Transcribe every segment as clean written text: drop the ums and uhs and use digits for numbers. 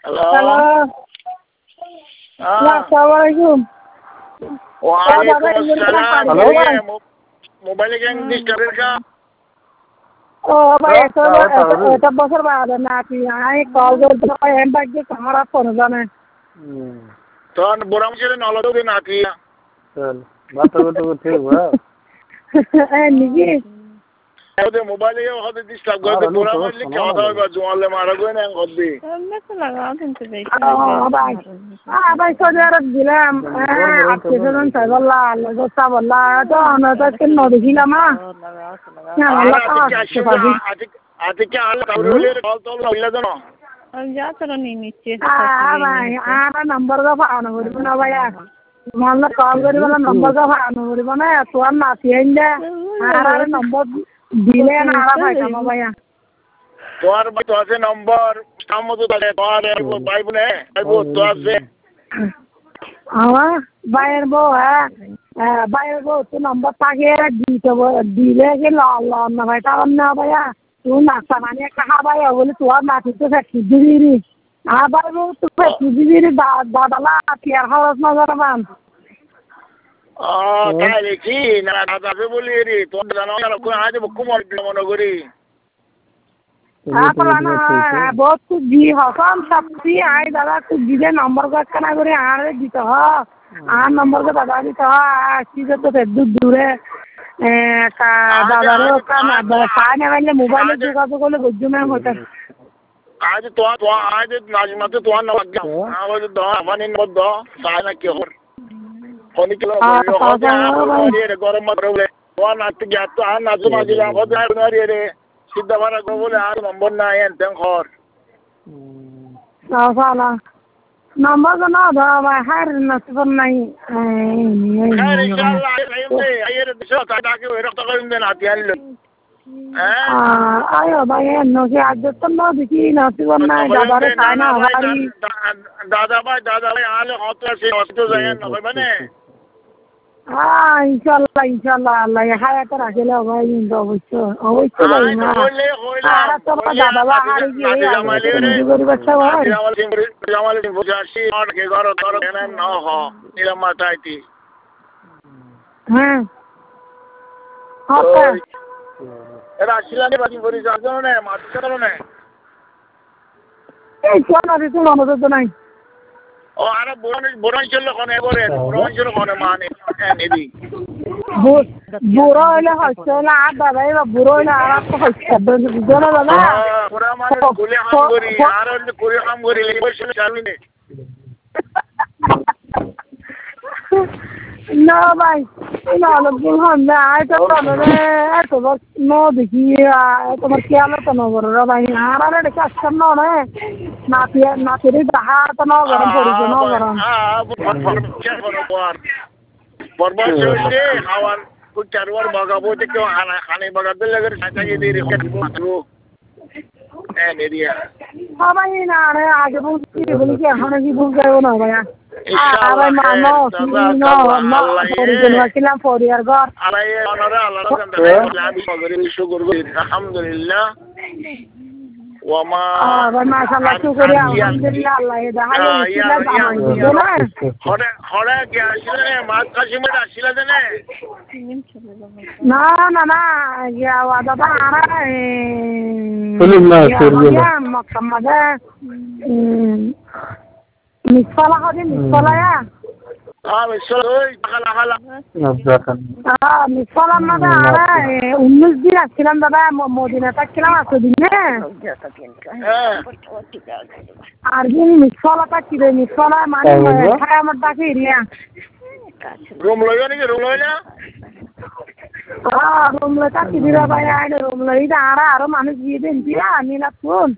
Hello. আসসালামু আলাইকুম। ওয়ালাইকুম আসসালাম। মোবাইলে কেন ডিস্টার্ব का ও ভাই এটা বছর বাদ নাকি আমি কল করতে ভাই এম বাকি আমার ফোন জানে তখন বড় ছেলে নলদ দিন নাকি চল বাত তো ঠিক বা নিজি ওদের মোবাইলে হতে ডিস্টার্ব করে বড় মারলে কি কথা হবে জোয়ালে মারা গো না গদ্দি ভাই সৌদি আরব দিলাম আত্মীয়স্বজন সাইবল্লা গোসা বললা তো আমরা তো নদীছিলাম আজকে আল্লাহ কাউরে কল তো হইলা জানো যা তোরা নিয়ে নিচ্ছে ভাই আর নম্বর গা পাওনা করিব না ভাইয়া মনে কল করিব না নম্বর গা পাওনা করিব না তোর নাতি আইন দে আর নম্বর দিলে না আর পাইতাম ভাইয়া তোর তো আছে নম্বর সামতো তাহলে তোর ভাই বোনে ভাই বোন তো আছে আমার ভাইয়ের বউ ভাইয়ের বউ তো নম্বর থাকে দিলে কি না ভাই তার না ভাইয়া তুই নাস্তা মানে কাহা ভাই বলে তোর নাতি তো ফ্যাক্টরি দিবি আবার বউ তো ফ্যাক্টরি দিবি দাদালা টিয়ার খরচ না জানাবান তাই দেখি না দাদাকে বলি রে তোর জানো আজ কুমার মনে করি बहुत कुछ दी हसन सबसी आए दादा कुछ दीदे नंबर का कना करे आरे दी तो आ नंबर का दादा दी तो चीज तो दूर है का दादा रो का ना पाने वाले मोबाइल जुगा तो कोले गुज्जू में होता आज तो आज नाजिमा तो ना लग आवाज दो अपने नंबर दो साना के हो कोनी किलो हो जा गरम मत रे तो ना गया तो ना तो माजिला हो जा रे সিদ্ধা ভাড়া গো বলে আর নম্বর নাই এনতেন ঘর সালা নম্বর তো না দাও ভাই হার নসব নাই খাইর ইনশাআল্লাহ আইরে দিছো তাকে ওই রক্ত করিম দেন হাতি আনলো আয়ো ভাই নো কি আজ তো না দেখি নসব নাই দাদারে খায় না বাড়ি দাদা ভাই আলে হত আছে হত যায় না মানে ইনশাল্লাহ আল্লাহ হায়াতে রাখলে ভাই অবশ্য ভাই না আর তো দাদা বা হারি গিয়ে গরি বাচ্চা ভাই জামাল বুঝাছি আর কে ঘর তোর না না হ নিলাম তাইতি হ্যাঁ আচ্ছা এরা শিলানি বাজি করি যাও না মাছ চলো না এই কোন আছে তো মনে তো নাই ও আরে বড় ছিল কোনে করে বড় ছিল কোনে মানে নেদি বুড়ো হইলে হচ্ছে না আর দাদা এবার বুড়ো হইলে আর তো হচ্ছে বুঝলো দাদা পুরা মানে গুলি হাম করি আর গুলি হাম করি বসে চালু নেই না ভাই না লোকজন হন না এটা বলে এত নো দেখি তোমার খেয়াল তো না বড় ভাই আর আর এটা কাজ না না নাতিরে দাহা তো না গরম পড়ছে না গরম বরবাদ চলছে খাওয়ার চারবার বাগাবো যে কেউ খানে বাগাতে লাগে সাঁচাই দিয়ে রেখে দিব ভাই না রে আগে বলছি বলি কি এখন কি ভুল করবো না ভাইয়া আলহামদুলিল্লাহ না না না দাদা মিসফালা হবে মিসফালা মিসফালার না দাদা 19 দিন আসছিলাম দাদা মদিনা থাকছিলাম 8 দিন আর দিন মিসফালা থাকছিল মিসফালা মানে আমার ডাকে এরিয়া রুম লইয়া নাকি রুম লইয়া রুম লই থাকি দিরা ভাই আইনে রুম লই আরো মানুষ গিয়ে দেন দিয়া নীলা ফোন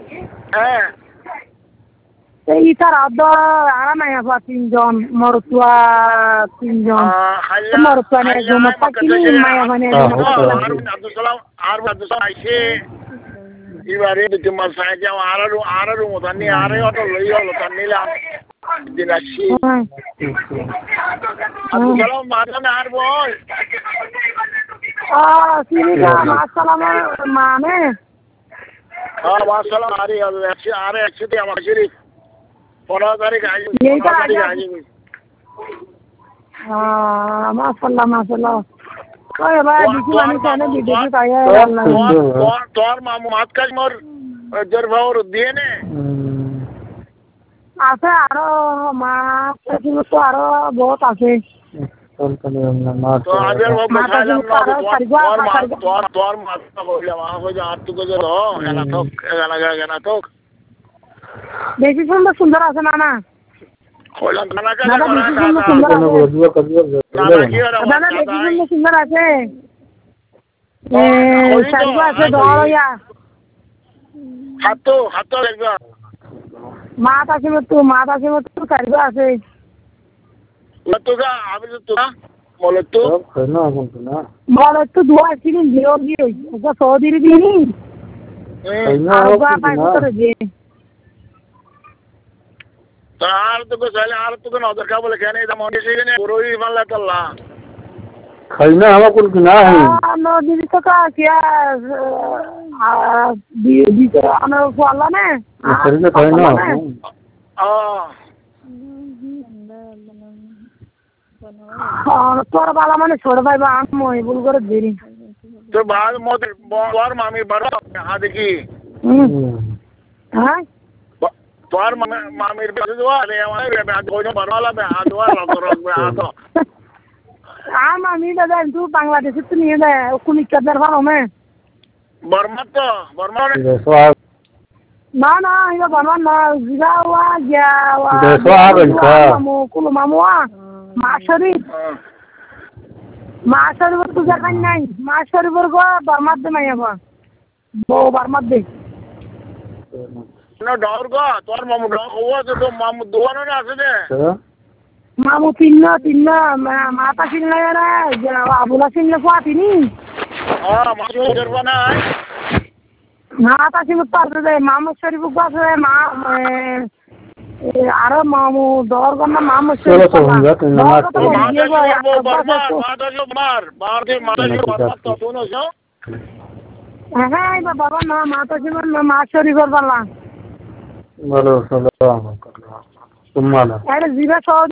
ইতার আদ আর নাই আবার 3 জন মরতুয়া 3 জন মরতুয়া নে জমা থাকি মায়া মানে আব্দুল সালাম আইছে এবারে দিতে মাসায় যাও আর মতানি আরে অটো লই হলো তার নিলাম দিনাছি আব্দুল সালাম মারনা আর বল সিরিকা আসসালাম মানে আসসালাম আরে একসাথে আমার শরীফ 15 তারিখ আসবে, এইটা 15 তারিখ আগে আসবে। মাশাআল্লাহ মাশাআল্লাহ কই ভাই বিশু মানুষ এনে বিদেশে তাই তোর মামু মাত কাজ মোর জোর ভাওর দিয়ে নে আছে আরো মা তো আরো বহুত আছে তো আগের ভাব বসাইলাম না তোর মাথা বললাম আমাকে যে আর তুকে যে লো এনা থক এনা থক বেশি সুন্দর আছে না কইলাম না কে দাদা বেশি সুন্দর আছে দাদা বেশি সুন্দর আছে সারিগো আছে দড়িয়া হাতো দেখবা মাছ আছে মতো সারিগো আছে তোরা আমি তো তোরা বলে তো বলে তো দুয়া ছিল জিও গিয়ে ওটা সৌদির দিনি আর বা পাই করে যে আর তো को नजर का बोले कहने इधर मोंडे से ने रोई वाला तल्ला खैना हवा कुल की ना है नो दीदी तो का क्या दी तो अन वाला ने खरीदे खैना और तोर वाला माने छोड़ भाई बा हम मोई बोल कर देरी तो बाद मोद और मामी बड़ा हां देखी हां तोर मामीर पे जो अरे हमारे पे आज कोई बनवाला पे हाथ वाला तो हाथ आ मामी दादा तू बांग्लादेश से नहीं है कुनी कदर वालों में बर्मा ना ये बर्मा ना जिगावा या वा देखो आ गई का कुल मामुआ माशरी तुझा काही नाही माशरी वर गो बर्मा दे नाही बा बो बर्मा दे ना डॉर को तोर मामू डॉ हुआ तो मामू दोनों ने आसे दे मामू तीन माता सिंह रे आबुला सिंह को आती नी हां मामू करवाना है माता सिंह पास दे मामू शरीफ को पास है अरे मामू दौर करना मामू शरीफ को बाहर से माता जी तो दोनों जो हां बाबा ना माता सिंह मां शरीफ वाला बोलो सलाम कर लो तुम माला अरे जीरा